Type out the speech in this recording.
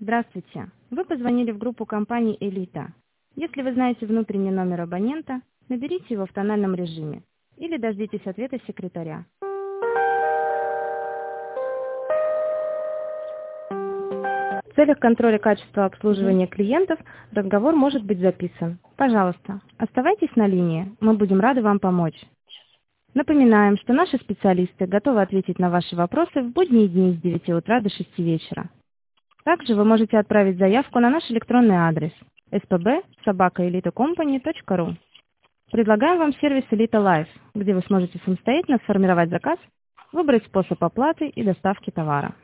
Здравствуйте. Вы позвонили в группу компании «Элита». Если вы знаете внутренний номер абонента, наберите его в тональном режиме или дождитесь ответа секретаря. В целях контроля качества обслуживания клиентов разговор может быть записан. Пожалуйста, оставайтесь на линии, мы будем рады вам помочь. Напоминаем, что наши специалисты готовы ответить на ваши вопросы в будние дни с 9 утра до 6 вечера. Также вы можете отправить заявку на наш электронный адрес spb@elitacompany.ru. Предлагаем вам сервис Elita Live, где вы сможете самостоятельно сформировать заказ, выбрать способ оплаты и доставки товара.